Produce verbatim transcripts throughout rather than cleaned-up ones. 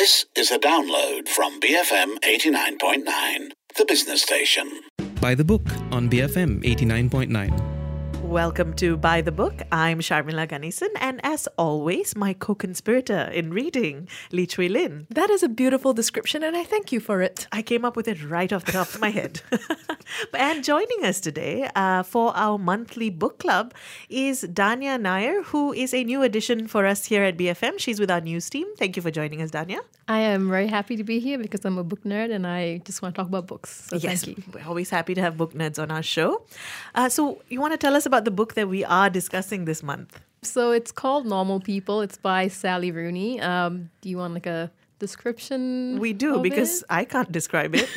This is a download from B F M eighty-nine point nine, the business station. By the Book on B F M eighty-nine point nine. Welcome to By the Book. I'm Sharmila Ganesan, and as always, my co-conspirator in reading, Lee Chui Lin. That is a beautiful description, and I thank you for it. I came up with it right off the top of my head. And joining us today uh, for our monthly book club is Danya Nair, who is a new addition for us here at B F M. She's with our news team. Thank you for joining us, Danya. I am very happy to be here because I'm a book nerd and I just want to talk about books. So yes, thank you. We're always happy to have book nerds on our show. Uh, so you want to tell us about the book that we are discussing this month? So it's called Normal People. It's by Sally Rooney. Um, do you want like a description? We do, because it? I can't describe it.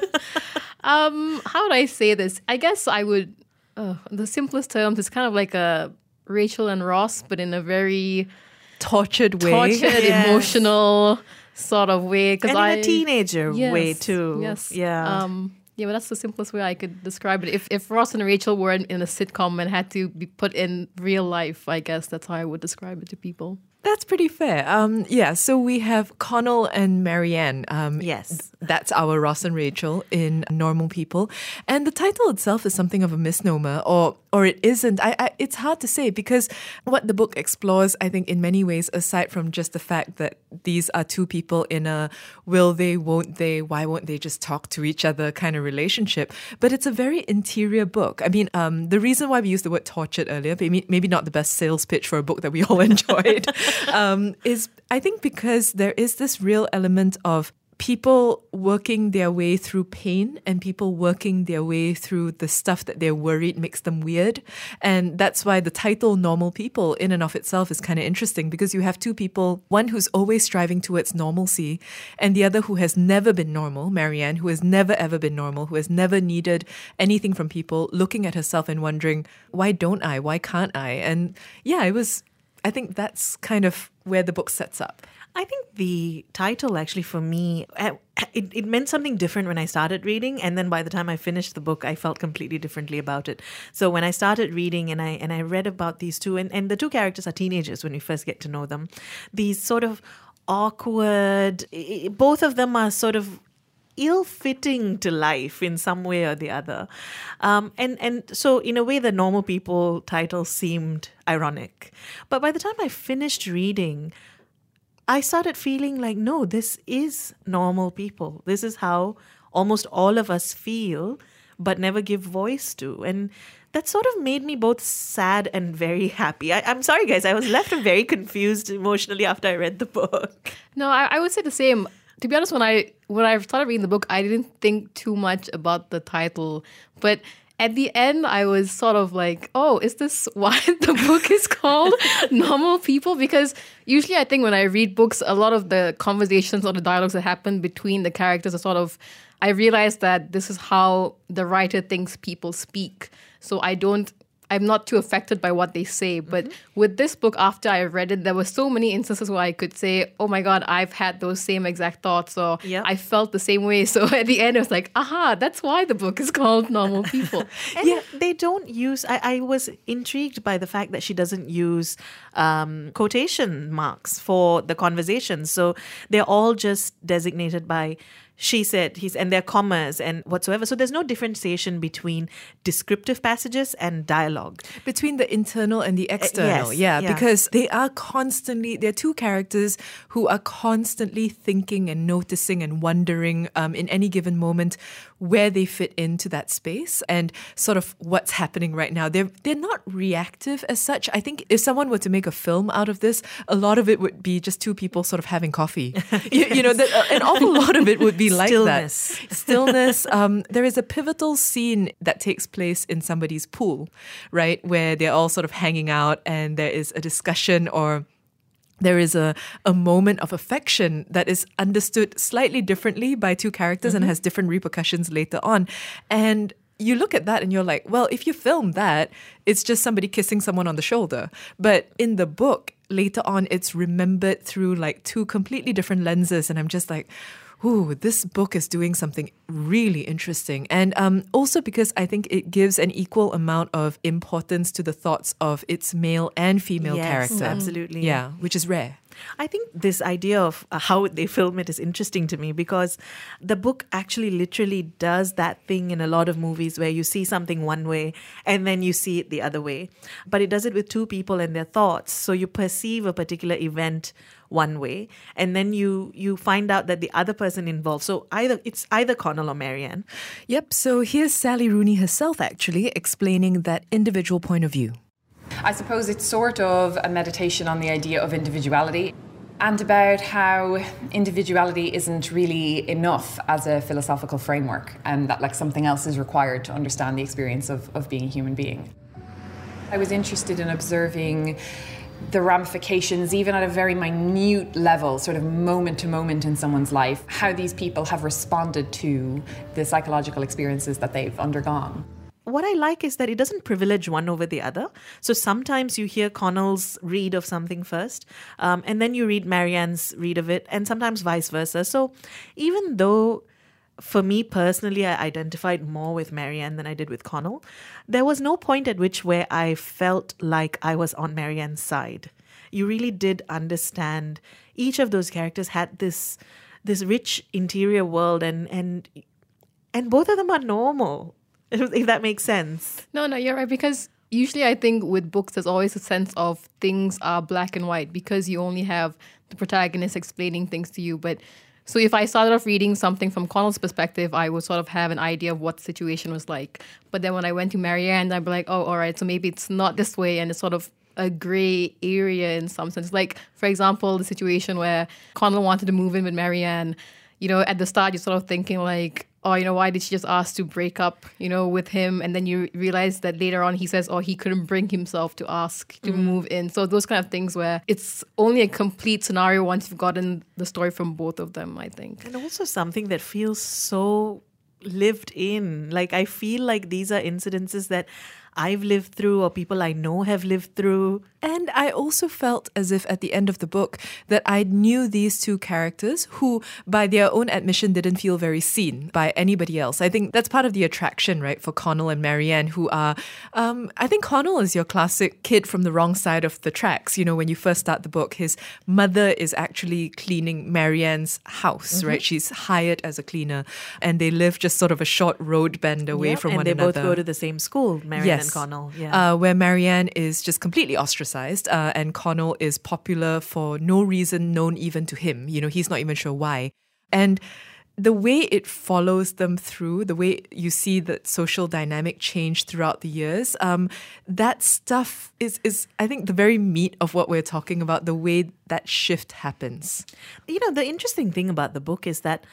um, how would I say this? I guess I would, uh, the simplest terms, it's kind of like a Rachel and Ross, but in a very tortured way. Tortured, yes. emotional sort of way. And in I, a teenager yes, way too. Yes. Yeah. Um, yeah, but that's the simplest way I could describe it. If if Ross and Rachel were in, in a sitcom and had to be put in real life, I guess that's how I would describe it to people. That's pretty fair. Um, yeah, so we have Connell and Marianne. Um, yes. That's our Ross and Rachel in Normal People. And the title itself is something of a misnomer, or or it isn't. I, I It's hard to say because what the book explores, I think, in many ways, aside from just the fact that these are two people in a will they, won't they, why won't they just talk to each other kind of relationship, but it's a very interior book. I mean, um, the reason why we used the word tortured earlier, maybe, maybe not the best sales pitch for a book that we all enjoyed, um, is I think because there is this real element of people working their way through pain and people working their way through the stuff that they're worried makes them weird. And that's why the title Normal People in and of itself is kind of interesting, because you have two people, one who's always striving towards normalcy and the other who has never been normal, Marianne, who has never ever been normal, who has never needed anything from people, looking at herself and wondering, why don't I? Why can't I? And yeah, it was, I think that's kind of where the book sets up. I think the title actually for me, it, it meant something different when I started reading, and then by the time I finished the book, I felt completely differently about it. So when I started reading and I and I read about these two, and, and the two characters are teenagers when you first get to know them, these sort of awkward, both of them are sort of ill-fitting to life in some way or the other. Um, and, and so in a way, the Normal People title seemed ironic. But by the time I finished reading, I started feeling like, no, this is normal people. This is how almost all of us feel, but never give voice to. And that sort of made me both sad and very happy. I, I'm sorry, guys. I was left very confused emotionally after I read the book. No, I, I would say the same. To be honest, when I when I started reading the book, I didn't think too much about the title. But at the end, I was sort of like, oh, is this why the book is called Normal People? Because usually I think when I read books, a lot of the conversations or the dialogues that happen between the characters are sort of, I realize that this is how the writer thinks people speak. So I don't, I'm not too affected by what they say. But mm-hmm. with this book, after I read it, there were so many instances where I could say, oh my God, I've had those same exact thoughts, or yep. I felt the same way. So at the end, it was like, aha, that's why the book is called Normal People. And yeah. they don't use, I, I was intrigued by the fact that she doesn't use um, quotation marks for the conversations. So they're all just designated by she said, he's, and they're commas and whatsoever. So there's no differentiation between descriptive passages and dialogue. Between the internal and the external, uh, yes, yeah, yeah. Because they are constantly, they're two characters who are constantly thinking and noticing and wondering um, in any given moment where they fit into that space and sort of what's happening right now. They're, they're not reactive as such. I think if someone were to make a film out of this, a lot of it would be just two people sort of having coffee. you, you know, the, an awful lot of it would be like Stillness. that. Stillness. Um, there is a pivotal scene that takes place in somebody's pool, right, where they're all sort of hanging out and there is a discussion or there is a, a moment of affection that is understood slightly differently by two characters mm-hmm. and has different repercussions later on. And you look at that and you're like, well, if you film that, it's just somebody kissing someone on the shoulder. But in the book, later on, it's remembered through like two completely different lenses. And I'm just like, ooh, this book is doing something really interesting. And um, also because I think it gives an equal amount of importance to the thoughts of its male and female Yes, character. absolutely. Yeah, which is rare. I think this idea of uh, how they film it is interesting to me because the book actually literally does that thing in a lot of movies where you see something one way and then you see it the other way. But it does it with two people and their thoughts. So you perceive a particular event one way and then you you find out that the other person involved. So either it's either Connell or Marianne. Yep, so here's Sally Rooney herself actually explaining that individual point of view. I suppose it's sort of a meditation on the idea of individuality and about how individuality isn't really enough as a philosophical framework and that like something else is required to understand the experience of, of being a human being. I was interested in observing the ramifications, even at a very minute level, sort of moment to moment in someone's life, how these people have responded to the psychological experiences that they've undergone. What I like is that it doesn't privilege one over the other. So sometimes you hear Connell's read of something first, um, and then you read Marianne's read of it, and sometimes vice versa. So even though for me personally, I identified more with Marianne than I did with Connell, there was no point at which where I felt like I was on Marianne's side. You really did understand each of those characters had this this rich interior world, and and and both of them are normal. If that makes sense. No, no, you're right. Because usually I think with books, there's always a sense of things are black and white because you only have the protagonist explaining things to you. But so if I started off reading something from Connell's perspective, I would sort of have an idea of what the situation was like. But then when I went to Marianne, I'd be like, oh, all right, so maybe it's not this way. And it's sort of a gray area in some sense. Like, for example, the situation where Connell wanted to move in with Marianne. You know, at the start, you're sort of thinking like, oh, you know, why did she just ask to break up, you know, with him? And then you realize that later on he says, oh, he couldn't bring himself to ask to mm. move in. So those kind of things where it's only a complete scenario once you've gotten the story from both of them, I think. And also something that feels so lived in. Like, I feel like these are incidences that I've lived through or people I know have lived through. And I also felt as if at the end of the book that I knew these two characters who, by their own admission, didn't feel very seen by anybody else. I think that's part of the attraction, right, for Connell and Marianne, who are, um, I think Connell is your classic kid from the wrong side of the tracks. You know, when you first start the book, his mother is actually cleaning Marianne's house, mm-hmm. right? She's hired as a cleaner and they live just sort of a short road bend away yep, from and one they another. both go to the same school, Marianne yes. and Connell. Yeah. Uh, where Marianne is just completely ostracized uh, and Connell is popular for no reason known even to him. You know, he's not even sure why. And the way it follows them through, the way you see the social dynamic change throughout the years, um, that stuff is, is, I think, the very meat of what we're talking about, the way that shift happens. You know, the interesting thing about the book is that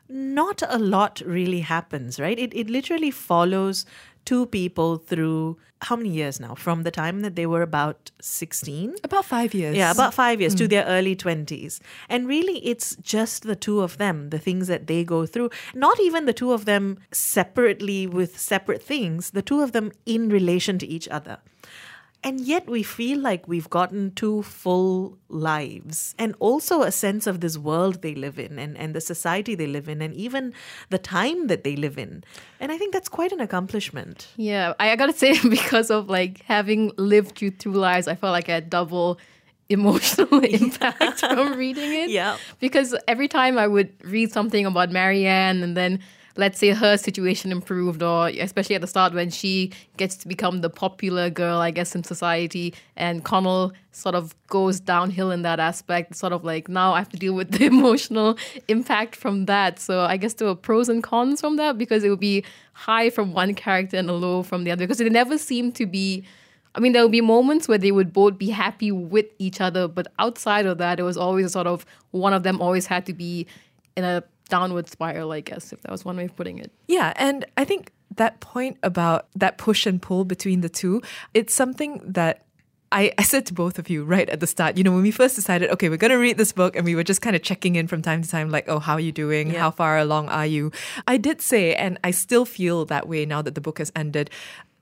not a lot really happens, right? It it literally follows two people through how many years now? From the time that they were about sixteen? About five years. Yeah, about five years mm. to their early twenties. And really, it's just the two of them, the things that they go through. Not even the two of them separately with separate things, the two of them in relation to each other. And yet we feel like we've gotten two full lives and also a sense of this world they live in and, and the society they live in and even the time that they live in. And I think that's quite an accomplishment. Yeah, I, I gotta say, because of like having lived through two lives, I felt like I had double emotional impact from reading it. Yeah. Because every time I would read something about Marianne and then let's say her situation improved, or especially at the start when she gets to become the popular girl, I guess, in society, and Connell sort of goes downhill in that aspect. Sort of like now I have to deal with the emotional impact from that. So I guess there were pros and cons from that because it would be high from one character and a low from the other because they never seemed to be. I mean, there would be moments where they would both be happy with each other, but outside of that, it was always a sort of one of them always had to be in a downward spiral, I guess, if that was one way of putting it. Yeah, and I think that point about that push and pull between the two, it's something that I, I said to both of you right at the start. You know, when we first decided, okay, we're going to read this book and we were just kind of checking in from time to time, like, oh, how are you doing? Yeah. How far along are you? I did say, and I still feel that way now that the book has ended,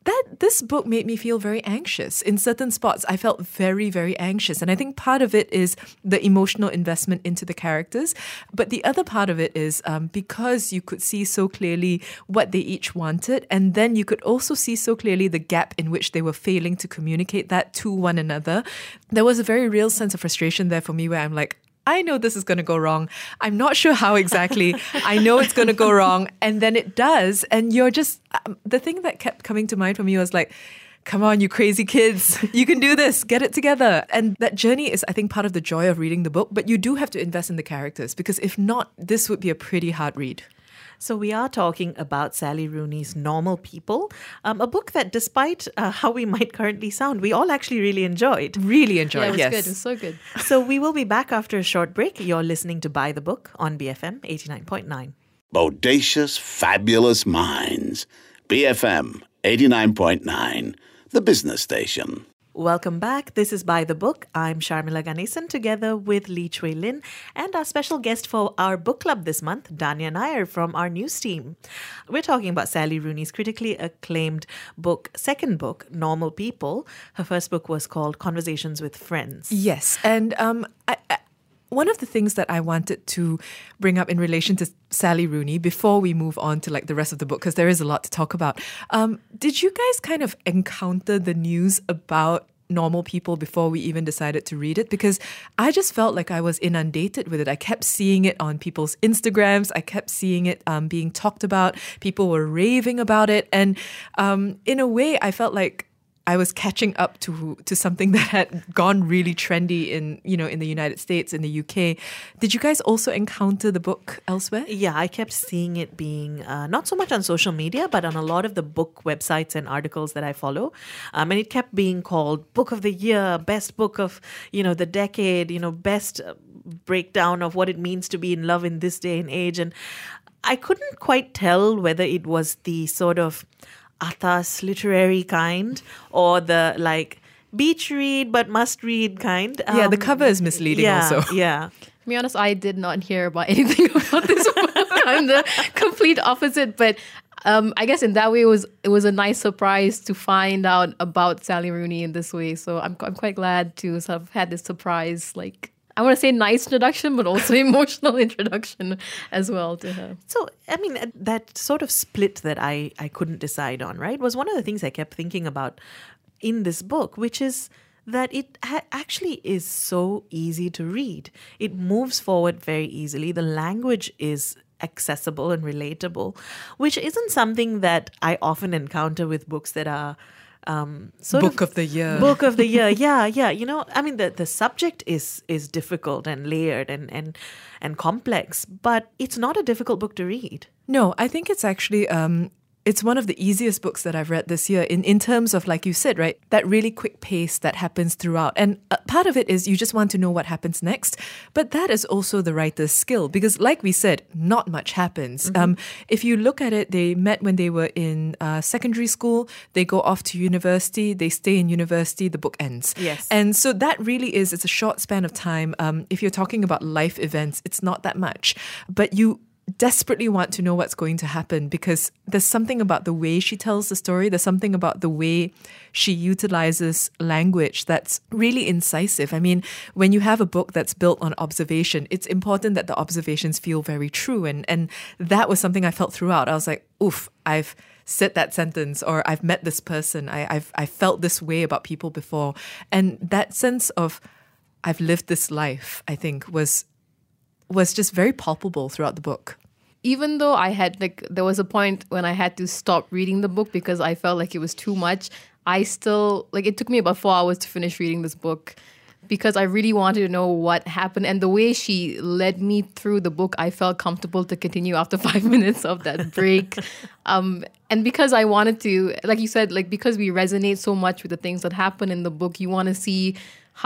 that this book made me feel very anxious. In certain spots, I felt very, very anxious. And I think part of it is the emotional investment into the characters. But the other part of it is um, because you could see so clearly what they each wanted, and then you could also see so clearly the gap in which they were failing to communicate that to one another. There was a very real sense of frustration there for me where I'm like, I know this is going to go wrong. I'm not sure how exactly. I know it's going to go wrong. And then it does. And you're just, um, the thing that kept coming to mind for me was like, come on, you crazy kids. You can do this. Get it together. And that journey is, I think, part of the joy of reading the book. But you do have to invest in the characters because if not, this would be a pretty hard read. So we are talking about Sally Rooney's Normal People, um, a book that despite uh, how we might currently sound, we all actually really enjoyed. Really enjoyed, Yeah, it was yes. good. It was so good. So we will be back after a short break. You're listening to Buy the Book on B F M eighty-nine point nine. Bodacious, fabulous minds. B F M eighty-nine point nine, the business station. Welcome back. This is By the Book. I'm Sharmila Ganesan together with Lee Chui Lin and our special guest for our book club this month, Danya Nair from our news team. We're talking about Sally Rooney's critically acclaimed book, second book, Normal People. Her first book was called Conversations with Friends. Yes. And um, I, I, one of the things that I wanted to bring up in relation to Sally Rooney before we move on to like the rest of the book, because there is a lot to talk about. Um, did you guys kind of encounter the news about Normal People before we even decided to read it? Because I just felt like I was inundated with it. I kept seeing it on people's Instagrams. I kept seeing it um, being talked about. People were raving about it. And um, in a way, I felt like I was catching up to to something that had gone really trendy in, you know, in the United States, in the U K. Did you guys also encounter the book elsewhere? Yeah, I kept seeing it being uh, not so much on social media, but on a lot of the book websites and articles that I follow. Um, and it kept being called Book of the Year, Best Book of, you know, the decade, you know, best breakdown of what it means to be in love in this day and age. And I couldn't quite tell whether it was the sort of atas literary kind or the like beach read but must read kind. Um, yeah, the cover is misleading yeah, also. Yeah. To be honest, I did not hear about anything about this book. I'm the complete opposite. But um, I guess in that way, it was it was a nice surprise to find out about Sally Rooney in this way. So I'm I'm quite glad to sort of had this surprise, like, I want to say nice introduction, but also emotional introduction as well to her. So, I mean, that sort of split that I, I couldn't decide on, right, was one of the things I kept thinking about in this book, which is that it ha- actually is so easy to read. It moves forward very easily. The language is accessible and relatable, which isn't something that I often encounter with books that are Um, sort Book of, of the year. Book of the year. Yeah, yeah. You know, I mean, the, the subject is is difficult and layered and, and and complex, but it's not a difficult book to read. No, I think it's actually um, it's one of the easiest books that I've read this year in, in terms of, like you said, right, that really quick pace that happens throughout. And uh, part of it is you just want to know what happens next. But that is also the writer's skill because, like we said, not much happens. Mm-hmm. Um, if you look at it, they met when they were in uh, secondary school. They go off to university. They stay in university. The book ends. Yes. And so that really is, it's a short span of time. Um, if you're talking about life events, it's not that much. But you desperately want to know what's going to happen because there's something about the way she tells the story. There's something about the way she utilizes language that's really incisive. I mean, when you have a book that's built on observation, it's important that the observations feel very true. And, and that was something I felt throughout. I was like, oof, I've said that sentence or I've met this person. I, I've I felt this way about people before. And that sense of I've lived this life, I think, was was just very palpable throughout the book. Even though I had, like, there was a point when I had to stop reading the book because I felt like it was too much, I still, like, it took me about four hours to finish reading this book because I really wanted to know what happened. And the way she led me through the book, I felt comfortable to continue after five minutes of that break. um, and because I wanted to, like you said, like, because we resonate so much with the things that happen in the book, you want to see how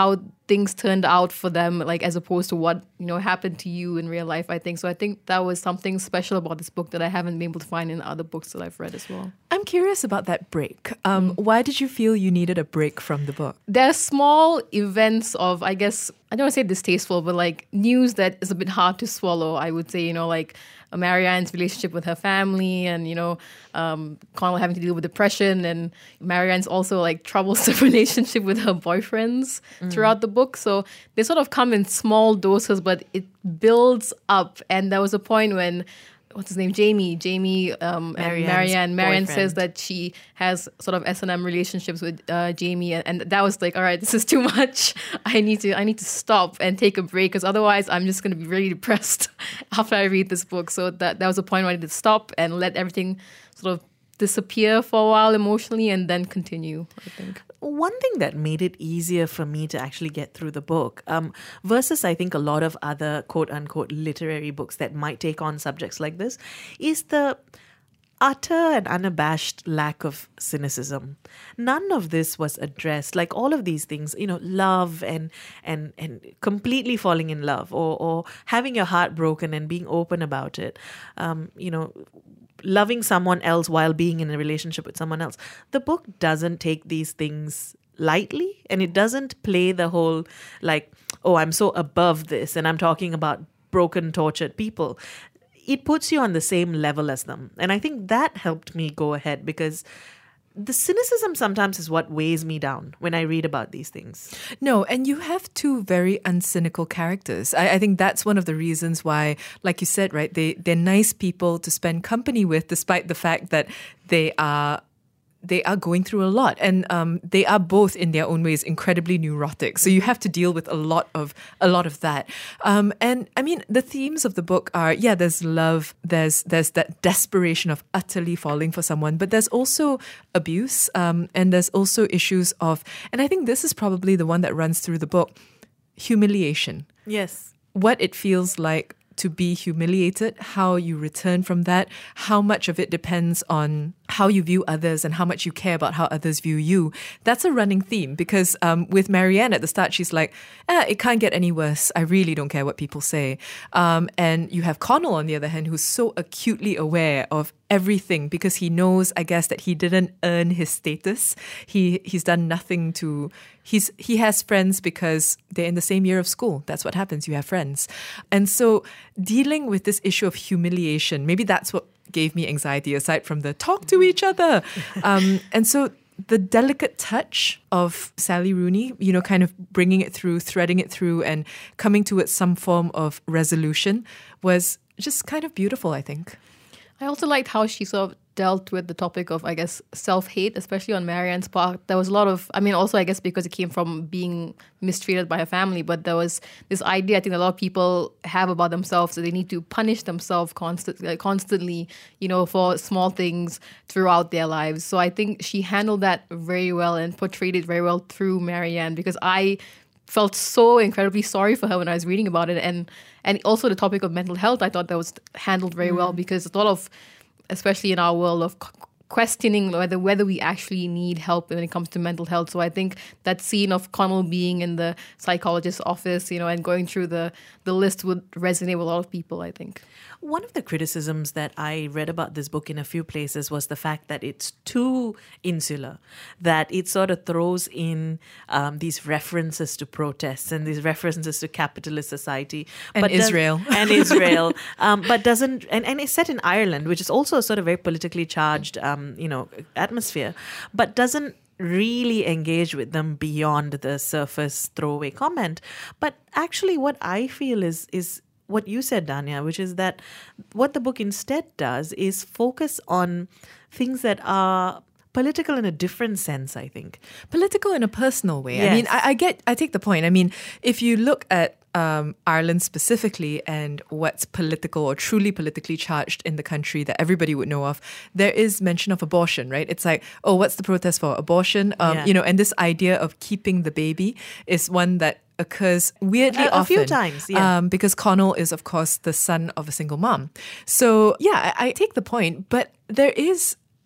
things turned out for them, like as opposed to what, you know, happened to you in real life, I think. So I think that was something special about this book that I haven't been able to find in other books that I've read as well. I'm curious about that break. Um, mm. Why did you feel you needed a break from the book? There are small events of, I guess, I don't want to say distasteful, but like news that is a bit hard to swallow, I would say, you know, like Marianne's relationship with her family and, you know, um, Connell having to deal with depression, and Marianne's also like troublesome relationship with her boyfriends mm. throughout the book. So they sort of come in small doses, but it builds up. And there was a point when, what's his name? Jamie. Jamie um, and Marianne. Marianne says that she has sort of S and M relationships with uh, Jamie, and, and that was like, all right, this is too much. I need to, I need to stop and take a break, because otherwise I'm just going to be really depressed after I read this book. So that that was a point where I needed to stop and let everything sort of disappear for a while emotionally, and then continue, I think. One thing that made it easier for me to actually get through the book, um, versus I think a lot of other quote-unquote literary books that might take on subjects like this, is the utter and unabashed lack of cynicism. None of this was addressed. Like all of these things, you know, love and and and completely falling in love, or or having your heart broken and being open about it. Um, you know, loving someone else while being in a relationship with someone else. The book doesn't take these things lightly, and it doesn't play the whole like, oh, I'm so above this and I'm talking about broken, tortured people. It puts you on the same level as them. And I think that helped me go ahead, because the cynicism sometimes is what weighs me down when I read about these things. No, and you have two very uncynical characters. I, I think that's one of the reasons why, like you said, right, they, they're nice people to spend company with, despite the fact that they are they are going through a lot, and um, they are both in their own ways incredibly neurotic. So you have to deal with a lot of a lot of that. Um, and I mean, the themes of the book are, yeah, there's love, there's there's that desperation of utterly falling for someone, but there's also abuse, um, and there's also issues of, and I think this is probably the one that runs through the book, humiliation. Yes. What it feels like to be humiliated, how you return from that, how much of it depends on how you view others and how much you care about how others view you. That's a running theme, because um, with Marianne at the start, she's like, eh, it can't get any worse. I really don't care what people say. Um, and you have Connell, on the other hand, who's so acutely aware of everything, because he knows, I guess, that he didn't earn his status. He he's done nothing to... He's he has friends because they're in the same year of school. That's what happens. You have friends. And so dealing with this issue of humiliation, maybe that's what gave me anxiety, aside from the talk to each other. Um, and so the delicate touch of Sally Rooney, you know, kind of bringing it through, threading it through, and coming to it some form of resolution was just kind of beautiful, I think. I also liked how she sort of dealt with the topic of, I guess, self-hate, especially on Marianne's part. There was a lot of, I mean, also, I guess, because it came from being mistreated by her family, but there was this idea, I think, a lot of people have about themselves, that they need to punish themselves constant, constantly, you know, for small things throughout their lives. So I think she handled that very well and portrayed it very well through Marianne, because I felt so incredibly sorry for her when I was reading about it. And and also the topic of mental health, I thought that was handled very mm. well, because a lot of, especially in our world, of questioning whether whether we actually need help when it comes to mental health. So I think that scene of Connell being in the psychologist's office, you know, and going through the, the list would resonate with a lot of people, I think. One of the criticisms that I read about this book in a few places was the fact that it's too insular, that it sort of throws in um, these references to protests and these references to capitalist society. And but Israel. Does, and Israel. um, but doesn't, and, and it's set in Ireland, which is also a sort of very politically charged, um, you know, atmosphere, but doesn't really engage with them beyond the surface throwaway comment. But actually what I feel is is what you said, Danya, which is that what the book instead does is focus on things that are political in a different sense, I think. Political in a personal way. Yes. I mean, I, I get, I take the point. I mean, if you look at um, Ireland specifically and what's political or truly politically charged in the country that everybody would know of, there is mention of abortion, right? It's like, oh, what's the protest for? Abortion? Um, Yeah. You know, and this idea of keeping the baby is one that occurs weirdly A- a often. few times, yeah. Um, because Connell is, of course, the son of a single mom. So, yeah, I, I take the point, but there is,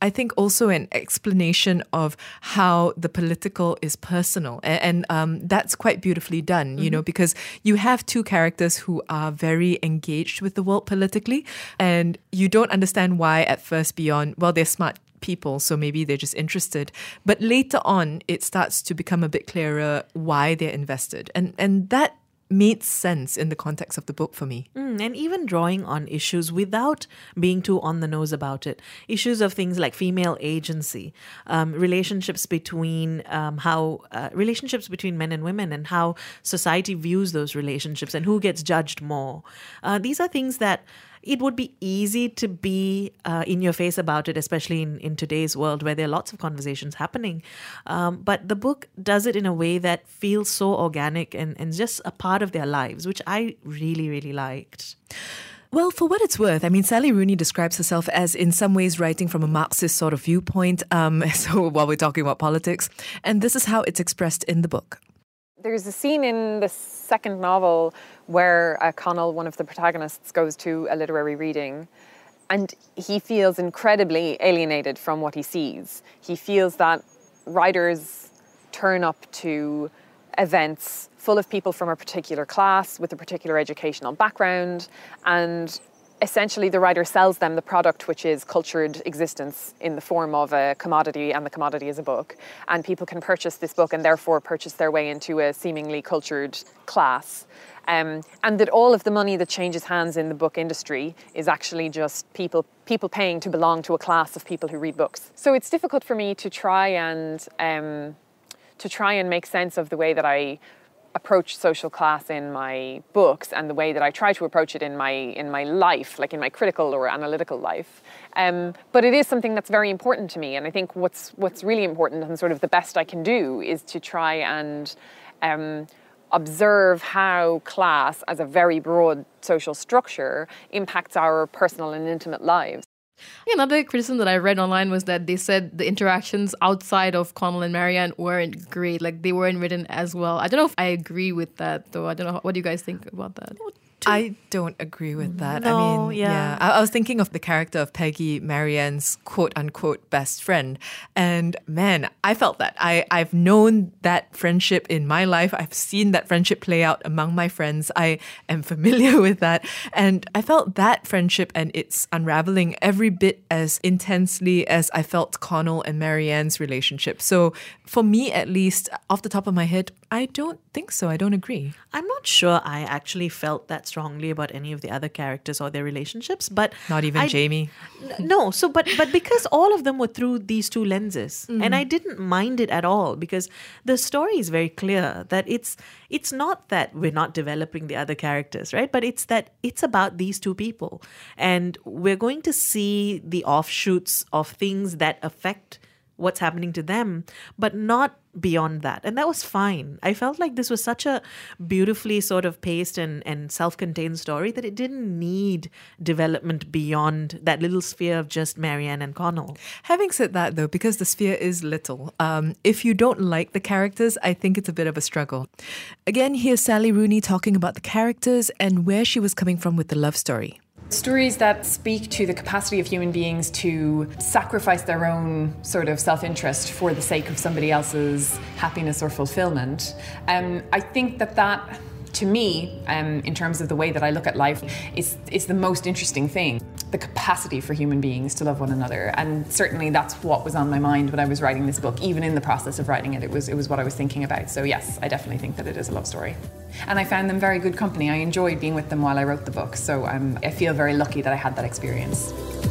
I think also an explanation of how the political is personal. And, and um, that's quite beautifully done, you mm-hmm. know, because you have two characters who are very engaged with the world politically, and you don't understand why at first beyond, well, they're smart people, so maybe they're just interested. But later on, it starts to become a bit clearer why they're invested. And and that made sense in the context of the book for me. Mm, and even drawing on issues without being too on the nose about it. Issues of things like female agency, um, relationships between um, how uh, relationships between men and women, and how society views those relationships and who gets judged more. Uh, these are things that it would be easy to be uh, in your face about it, especially in, in today's world where there are lots of conversations happening. Um, but the book does it in a way that feels so organic and, and just a part of their lives, which I really, really liked. Well, for what it's worth, I mean, Sally Rooney describes herself as in some ways writing from a Marxist sort of viewpoint, um, so while we're talking about politics. And this is how it's expressed in the book. There's a scene in the second novel where uh, Connell, one of the protagonists, goes to a literary reading and he feels incredibly alienated from what he sees. He feels that writers turn up to events full of people from a particular class with a particular educational background, and essentially the writer sells them the product, which is cultured existence in the form of a commodity, and the commodity is a book. And people can purchase this book and therefore purchase their way into a seemingly cultured class. Um, and that all of the money that changes hands in the book industry is actually just people people paying to belong to a class of people who read books. So it's difficult for me to try and um, to try and make sense of the way that I approach social class in my books and the way that I try to approach it in my in my life, like in my critical or analytical life. Um, but it is something that's very important to me, and I think what's what's really important and sort of the best I can do is to try and um, observe how class, as a very broad social structure, impacts our personal and intimate lives. Another criticism that I read online was that they said the interactions outside of Connell and Marianne weren't great. Like, they weren't written as well. I don't know if I agree with that, though. I don't know. What do you guys think about that? I don't agree with that. No, I mean, yeah. yeah. I, I was thinking of the character of Peggy, Marianne's quote-unquote best friend. And man, I felt that. I, I've known that friendship in my life. I've seen that friendship play out among my friends. I am familiar with that. And I felt that friendship and its unraveling every bit as intensely as I felt Connell and Marianne's relationship. So for me, at least, off the top of my head, I don't think so. I don't agree. I'm not sure I actually felt that strongly about any of the other characters or their relationships, but not even I, Jamie. N- no, so but but because all of them were through these two lenses, mm-hmm. and I didn't mind it at all because the story is very clear that it's it's not that we're not developing the other characters, right? But it's that it's about these two people, and we're going to see the offshoots of things that affect what's happening to them, but not beyond that. And that was fine. I felt like this was such a beautifully sort of paced and, and self-contained story that it didn't need development beyond that little sphere of just Marianne and Connell. Having said that, though, because the sphere is little, um, if you don't like the characters, I think it's a bit of a struggle. Again, here's Sally Rooney talking about the characters and where she was coming from with the love story. Stories that speak to the capacity of human beings to sacrifice their own sort of self-interest for the sake of somebody else's happiness or fulfillment. Um, I think that that, to me, um, in terms of the way that I look at life, is, is the most interesting thing. The capacity for human beings to love one another. And certainly that's what was on my mind when I was writing this book. Even in the process of writing it, it was, it was what I was thinking about. So yes, I definitely think that it is a love story. And I found them very good company. I enjoyed being with them while I wrote the book. So um, I feel very lucky that I had that experience.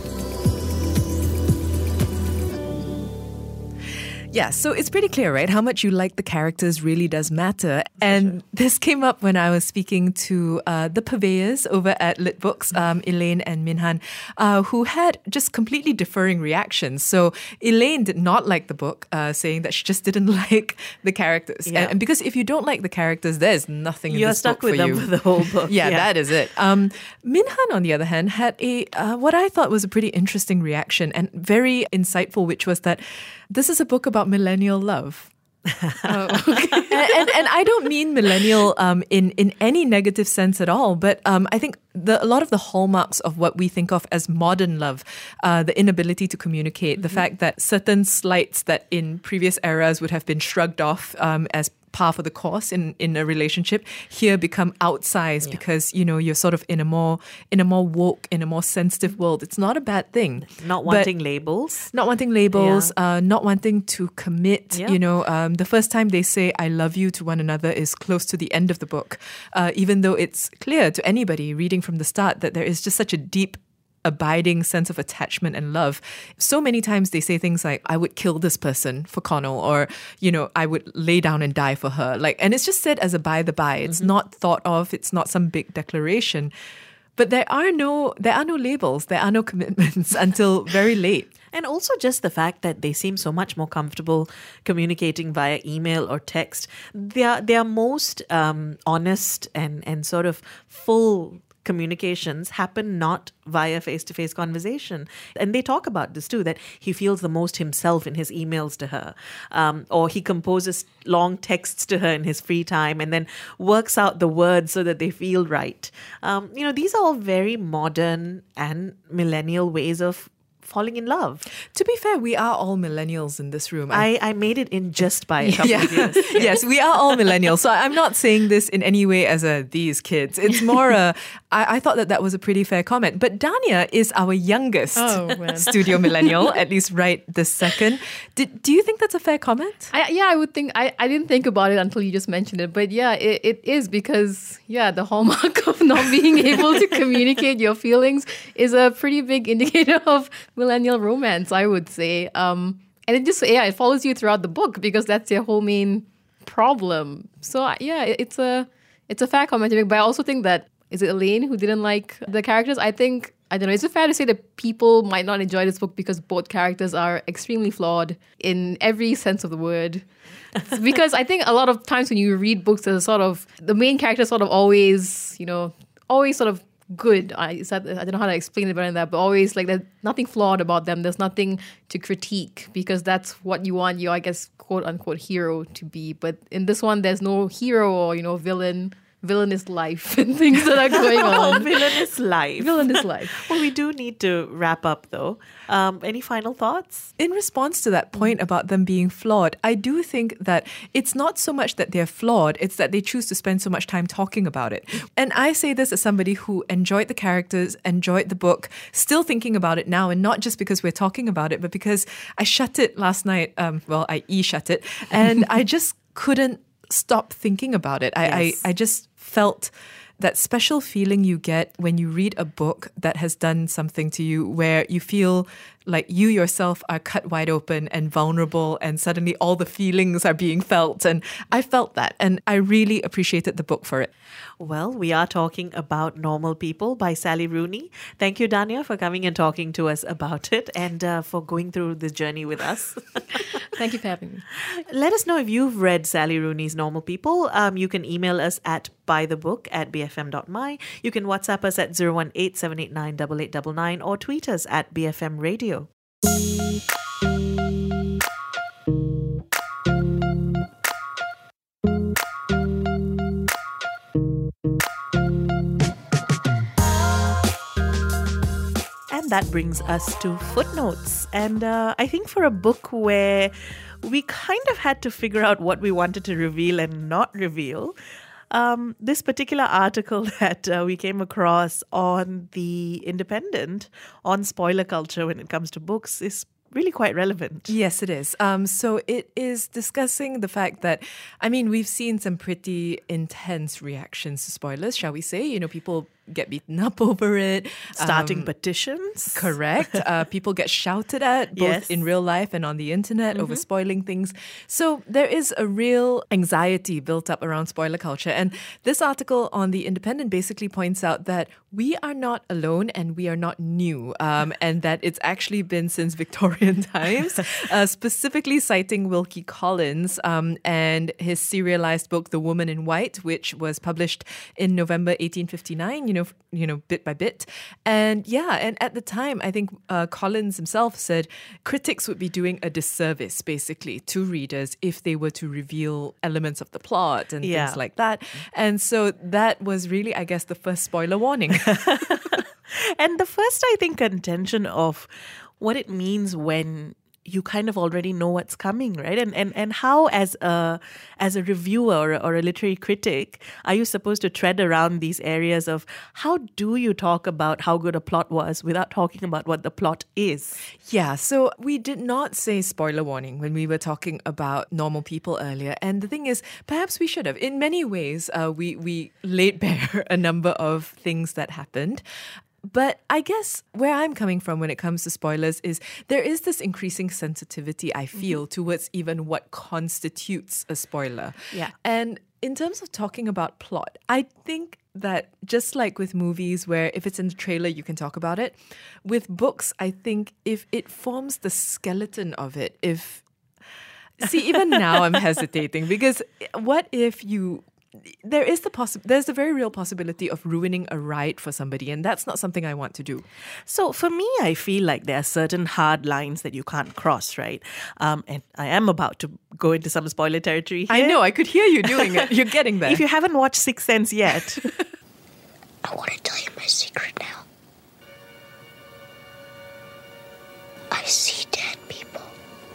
Yeah, so it's pretty clear, right? How much you like the characters really does matter. And sure. This came up when I was speaking to uh, the purveyors over at Lit Books, um, Elaine and Minhan, uh, who had just completely differing reactions. So Elaine did not like the book, uh, saying that she just didn't like the characters. Yeah. And, and because if you don't like the characters, there's nothing in You're this stuck book with for them you. for the whole book. yeah, yeah, that is it. Um, Minhan, on the other hand, had a uh, what I thought was a pretty interesting reaction and very insightful, which was that this is a book about millennial love. Oh, okay. and, and and I don't mean millennial um, in in any negative sense at all. But um, I think the, a lot of the hallmarks of what we think of as modern love, uh, the inability to communicate, mm-hmm. the fact that certain slights that in previous eras would have been shrugged off um, as par for the course in, in a relationship here become outsized yeah. because, you know, you're sort of in a more in a more woke, in a more sensitive world. It's not a bad thing. Not wanting labels. Not wanting labels, yeah. uh, not wanting to commit. Yeah. You know, um, the first time they say I love you to one another is close to the end of the book, uh, even though it's clear to anybody reading from the start that there is just such a deep abiding sense of attachment and love. So many times they say things like, I would kill this person for Connell, or, you know, I would lay down and die for her. Like, and it's just said as a by the by. It's mm-hmm. not thought of. It's not some big declaration. But there are no there are no labels. There are no commitments until very late. And also just the fact that they seem so much more comfortable communicating via email or text. They are, they are most um, honest and, and sort of full communications happen not via face-to-face conversation. And they talk about this too, that he feels the most himself in his emails to her. Um, or he composes long texts to her in his free time and then works out the words so that they feel right. Um, you know, these are all very modern and millennial ways of falling in love. To be fair, we are all millennials in this room. I, I made it in just by a couple yeah. of years. Yes. yes, we are all millennials. So I'm not saying this in any way as a these kids. It's more a, I, I thought that that was a pretty fair comment. But Dania is our youngest oh, man. studio millennial, at least right this second. Did, do you think that's a fair comment? I, yeah, I would think, I, I didn't think about it until you just mentioned it. But yeah, it, it is because, yeah, the hallmark of not being able to communicate your feelings is a pretty big indicator of millennial romance, I would say. Um, and it just, yeah, it follows you throughout the book because that's your whole main problem. So yeah, it's a it's a fair comment to make. But I also think that, is it Elaine who didn't like the characters? I think, I don't know, is it fair to say that people might not enjoy this book because both characters are extremely flawed in every sense of the word? Because I think a lot of times when you read books, there's sort of, the main character sort of always, you know, always sort of good. I, is that, I don't know how to explain it better than that, but always like there's nothing flawed about them. There's nothing to critique because that's what you want your, I guess, quote unquote hero to be. But in this one, there's no hero or, you know, villain. Villainous life and things that are going on. Villainous life. Villainous life. Well, we do need to wrap up though. Um, any final thoughts? In response to that point about them being flawed, I do think that it's not so much that they're flawed, it's that they choose to spend so much time talking about it. And I say this as somebody who enjoyed the characters, enjoyed the book, still thinking about it now, and not just because we're talking about it, but because I shut it last night. Um, well, I e-shut it, and I just couldn't stop thinking about it. I, yes. I, I just felt that special feeling you get when you read a book that has done something to you, where you feel like you yourself are cut wide open and vulnerable, and suddenly all the feelings are being felt. And I felt that, and I really appreciated the book for it. Well, we are talking about Normal People by Sally Rooney. Thank you, Dania, for coming and talking to us about it and uh, for going through this journey with us. Thank you for having me. Let us know if you've read Sally Rooney's Normal People. Um, you can email us at buythebook at b f m dot m y. You can WhatsApp us at zero one eight, seven eight nine, eight eight nine nine or tweet us at B F M Radio. And that brings us to footnotes. And uh, I think for a book where we kind of had to figure out what we wanted to reveal and not reveal, Um, this particular article that uh, we came across on The Independent on spoiler culture when it comes to books is really quite relevant. Yes, it is. Um, so it is discussing the fact that, I mean, we've seen some pretty intense reactions to spoilers, shall we say? You know, people get beaten up over it. Starting um, petitions. Correct. Uh, people get shouted at, both Yes. in real life and on the internet, Mm-hmm. over spoiling things. So there is a real anxiety built up around spoiler culture. And this article on The Independent basically points out that we are not alone and we are not new, um, and that it's actually been since Victorian times, uh, specifically citing Wilkie Collins um, and his serialized book, The Woman in White, which was published in November eighteen fifty-nine. You know, know, f- you know, bit by bit. And yeah, and at the time, I think uh, Collins himself said critics would be doing a disservice, basically, to readers if they were to reveal elements of the plot and Yeah. things like that. And so that was really, I guess, the first spoiler warning. And the first, I think, contention of what it means when you kind of already know what's coming, right? And and and how, as a as a reviewer or a, or a literary critic, are you supposed to tread around these areas of how do you talk about how good a plot was without talking about what the plot is? Yeah, so we did not say spoiler warning when we were talking about Normal People earlier. And the thing is, perhaps we should have. In many ways, uh, we, we laid bare a number of things that happened. But I guess where I'm coming from when it comes to spoilers is there is this increasing sensitivity, I feel, mm-hmm. towards even what constitutes a spoiler. Yeah. And in terms of talking about plot, I think that just like with movies where if it's in the trailer, you can talk about it, with books, I think if it forms the skeleton of it, if... See, even now I'm hesitating because what if you... There is the possi- There's a very real possibility of ruining a ride for somebody, and that's not something I want to do. So for me, I feel like there are certain hard lines that you can't cross, right? Um, and I am about to go into some spoiler territory here. I know, I could hear you doing it. You're getting there. If you haven't watched Sixth Sense yet... I want to tell you my secret now. I see dead people.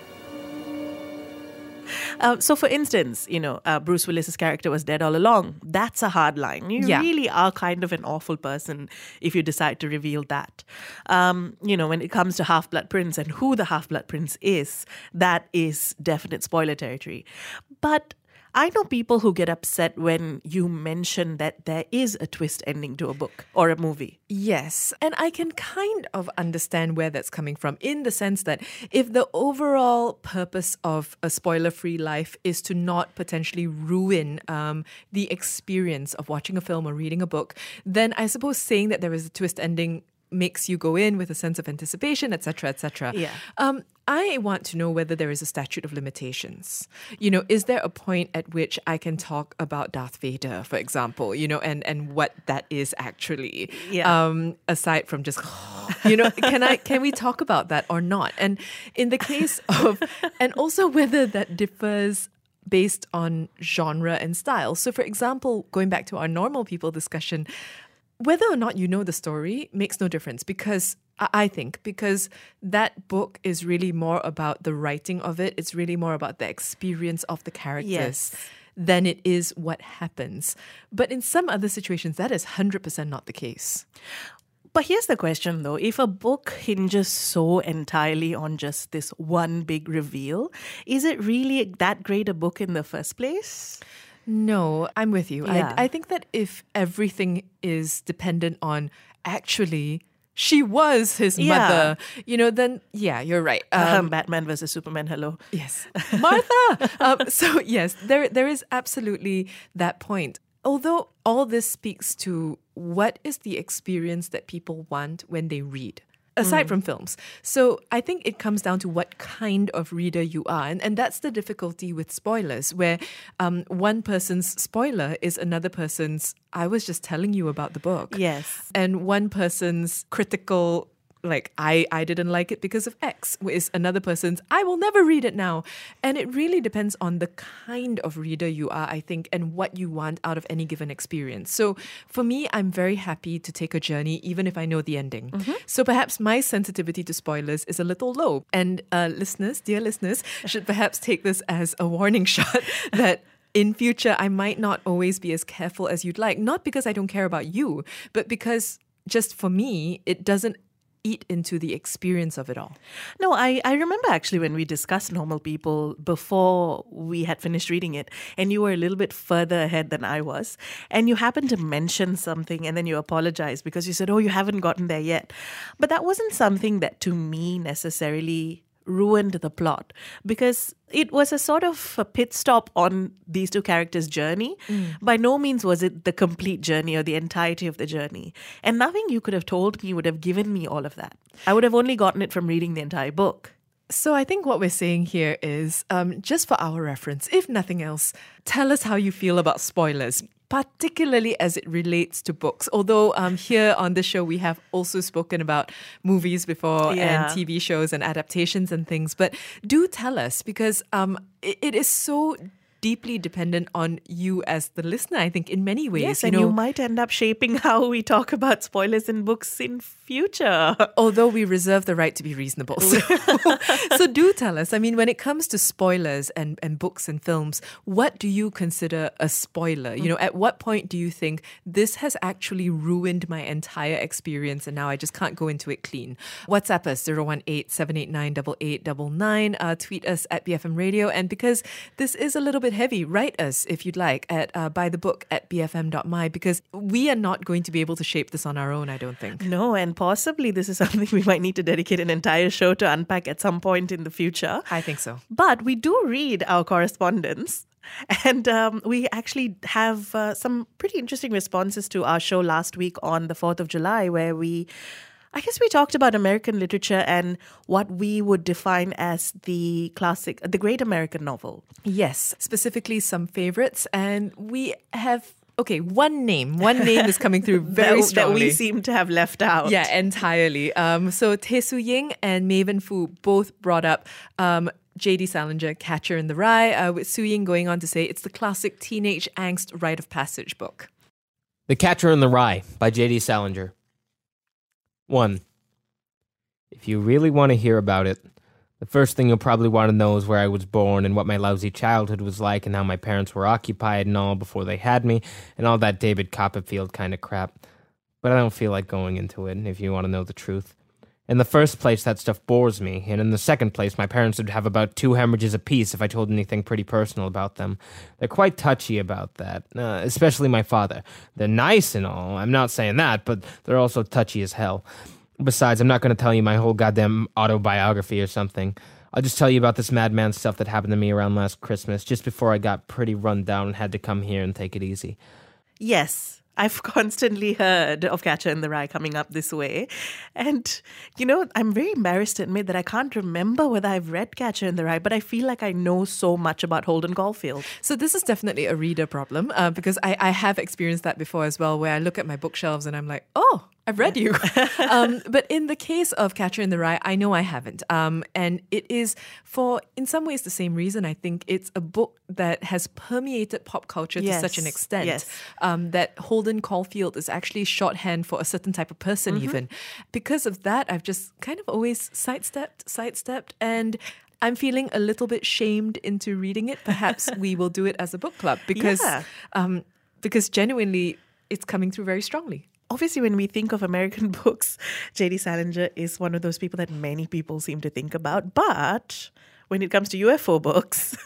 Uh, so, for instance, you know, uh, Bruce Willis's character was dead all along. That's a hard line. You Yeah. really are kind of an awful person if you decide to reveal that. Um, you know, when it comes to Half-Blood Prince and who the Half-Blood Prince is, that is definite spoiler territory. But I know people who get upset when you mention that there is a twist ending to a book or a movie. Yes, and I can kind of understand where that's coming from in the sense that if the overall purpose of a spoiler-free life is to not potentially ruin um, the experience of watching a film or reading a book, then I suppose saying that there is a twist ending makes you go in with a sense of anticipation, et cetera, et cetera. Yeah. Um, I want to know whether there is a statute of limitations. You know, is there a point at which I can talk about Darth Vader, for example, you know, and, and what that is actually, Yeah. um, aside from just, you know, can I can we talk about that or not? And in the case of, and also whether that differs based on genre and style. So, for example, going back to our Normal People discussion, whether or not you know the story makes no difference because I think because that book is really more about the writing of it. It's really more about the experience of the characters Yes. than it is what happens. But in some other situations, that is one hundred percent not the case. But here's the question, though. If a book hinges so entirely on just this one big reveal, is it really that great a book in the first place? No, I'm with you. Yeah. I, I think that if everything is dependent on actually she was his Yeah. mother, you know, then yeah, you're right. Um, Batman versus Superman, hello. Yes, Martha. um, so yes, there there is absolutely that point. Although all this speaks to what is the experience that people want when they read, aside Mm. from films. So I think it comes down to what kind of reader you are. And, and that's the difficulty with spoilers, where um, one person's spoiler is another person's, I was just telling you about the book. Yes. And one person's critical, like, I, I didn't like it because of X, is another person's, I will never read it now. And it really depends on the kind of reader you are, I think, and what you want out of any given experience. So for me, I'm very happy to take a journey, even if I know the ending. Mm-hmm. So perhaps my sensitivity to spoilers is a little low. And uh, listeners, dear listeners, should perhaps take this as a warning shot that in future, I might not always be as careful as you'd like. Not because I don't care about you, but because just for me, it doesn't eat into the experience of it all. No, I, I remember actually when we discussed Normal People before we had finished reading it, and you were a little bit further ahead than I was, and you happened to mention something and then you apologized because you said, oh, you haven't gotten there yet. But that wasn't something that to me necessarily ruined the plot because it was a sort of a pit stop on these two characters' journey. Mm. By no means was it the complete journey or the entirety of the journey. And nothing you could have told me would have given me all of that. I would have only gotten it from reading the entire book. So I think what we're saying here is, um, just for our reference, if nothing else, tell us how you feel about spoilers. particularly as it relates to books. Although um, here on the show, we have also spoken about movies before Yeah. and T V shows and adaptations and things. But do tell us, because um, it, it is so deeply dependent on you as the listener, I think, in many ways. Yes, you and know, you might end up shaping how we talk about spoilers in books in future. although we reserve the right to be reasonable. So, so do tell us, I mean, when it comes to spoilers and, and books and films, what do you consider a spoiler? You know, at what point do you think this has actually ruined my entire experience and now I just can't go into it clean? WhatsApp us zero one eight, seven eight nine, eight eight nine nine. Uh, tweet us at B F M Radio. And because this is a little bit heavy, write us if you'd like at uh, buythebook at b f m dot m y, because we are not going to be able to shape this on our own, I don't think. No, and possibly this is something we might need to dedicate an entire show to unpack at some point in the future. I think so. But we do read our correspondence. And um, we actually have uh, some pretty interesting responses to our show last week on the fourth of July, where we, I guess we talked about American literature and what we would define as the classic, the great American novel. Yes, specifically some favorites. And we have, okay, one name. One name is coming through very that, strongly. that we seem to have left out. Yeah, entirely. Um, so Tae Soo Ying and Maven Fu both brought up um, J D Salinger, Catcher in the Rye, uh, with Soo Ying going on to say it's the classic teenage angst rite of passage book. The Catcher in the Rye by J D Salinger. One. If you really want to hear about it, the first thing you'll probably want to know is where I was born and what my lousy childhood was like and how my parents were occupied and all before they had me and all that David Copperfield kind of crap. But I don't feel like going into it, if you want to know the truth. In the first place, that stuff bores me, and in the second place, my parents would have about two hemorrhages apiece if I told anything pretty personal about them. They're quite touchy about that, uh, especially my father. They're nice and all, I'm not saying that, but they're also touchy as hell. Besides, I'm not going to tell you my whole goddamn autobiography or something. I'll just tell you about this madman stuff that happened to me around last Christmas, just before I got pretty run down and had to come here and take it easy. Yes. I've constantly heard of Catcher in the Rye coming up this way. And, you know, I'm very embarrassed to admit that I can't remember whether I've read Catcher in the Rye, but I feel like I know so much about Holden Caulfield. So this is definitely a reader problem uh, because I, I have experienced that before as well, where I look at my bookshelves and I'm like, oh, I've read you. um, but in the case of Catcher in the Rye, I know I haven't. Um, and it is for, in some ways, the same reason. I think it's a book that has permeated pop culture Yes. to such an extent Yes. um, that Holden Caulfield is actually shorthand for a certain type of person Mm-hmm. even. Because of that, I've just kind of always sidestepped, sidestepped, and I'm feeling a little bit shamed into reading it. Perhaps we will do it as a book club because, Yeah. um, because genuinely it's coming through very strongly. Obviously, when we think of American books, J D Salinger is one of those people that many people seem to think about. But when it comes to U F O books,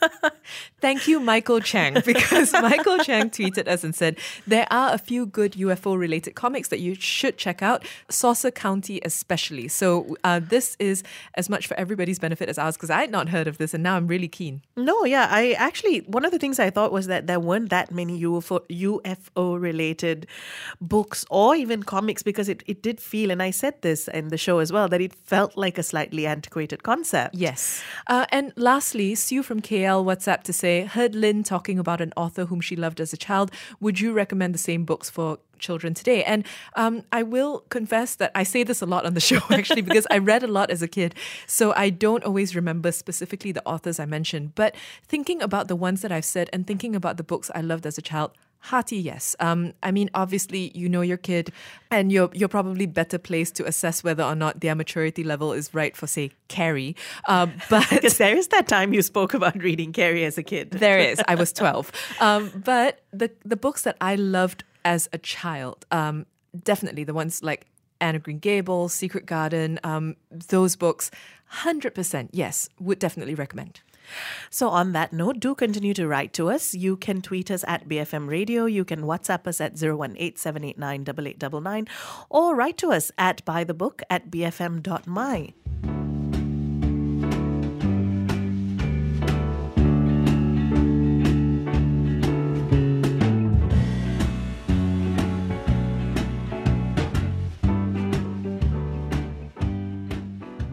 Thank you, Michael Chang, because Michael Chang tweeted us and said, there are a few good U F O-related comics that you should check out, Saucer County especially. So uh, this is as much for everybody's benefit as ours, because I had not heard of this, and now I'm really keen. no, yeah, I actually, one of the things I thought was that there weren't that many U F O, U F O-related books or even comics, because it, it did feel, and I said this in the show as well, that it felt like a slightly antiquated concept. Yes. Uh, and lastly, Sue from K L WhatsApp to say, heard Lynn talking about an author whom she loved as a child. Would you recommend the same books for children today? And um, I will confess that I say this a lot on the show, actually, because I read a lot as a kid. So I don't always remember specifically the authors I mentioned. But thinking about the ones that I've said and thinking about the books I loved as a child, hearty yes. Um, I mean, obviously, you know your kid, and you're you're probably better placed to assess whether or not their maturity level is right for, say, Carrie. Uh, but Because there is that time you spoke about reading Carrie as a kid. there is. I was twelve. Um, but the the books that I loved as a child, um, definitely the ones like Anne of Green Gables, Secret Garden, um, those books, one hundred percent, yes, would definitely recommend. So on that note, do continue to write to us. You can tweet us at B F M Radio. You can WhatsApp us at zero one eight, seven eight nine, eight eight nine nine or write to us at buythebook at b f m dot m y.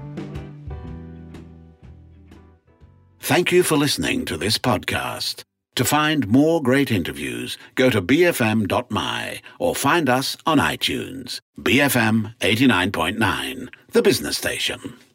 Thank you for listening to this podcast. To find more great interviews, go to b f m dot m y or find us on iTunes. B F M eighty-nine point nine, the business station.